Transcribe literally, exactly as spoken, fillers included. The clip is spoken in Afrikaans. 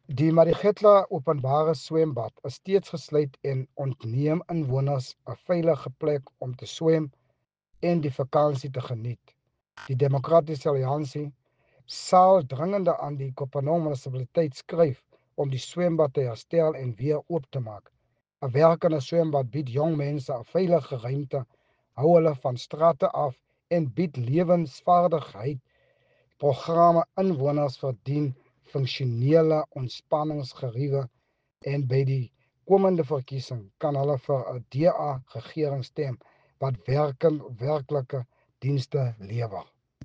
Die Marigetla openbare swembad is steeds gesluit en ontneem inwoners 'n veilige plek om te swem en die vakansie te geniet. Die Demokratiese Alliansie sal dringende aan die Kopanong munisipaliteit skryf om die swembad te herstel en weer oop te maak. 'n Werkende swembad bied jong mense 'n veilige ruimte, hou hulle van strate af en bied lewensvaardigheid programme. Inwoners verdien funksionele ontspanningsgeriewe en by die komende verkiesing kan hulle vir 'n D A regering stem wat werken, werklike dienste lewer.